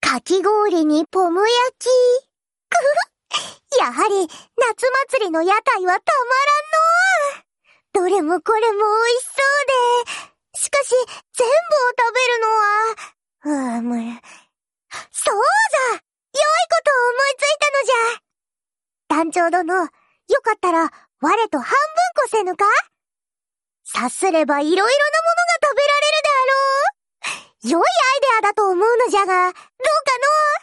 かき氷にポム焼き。やはり、夏祭りの屋台はたまらんの。どれもこれも美味しそうで、しかし、全部を食べるのは、そうだ！良いことを思いついたのじゃ。団長殿、よかったら、我と半分こせぬか？さすればいろいろなものが食べられるであろう。良いアイデアだと思うのじゃが、どうかのう？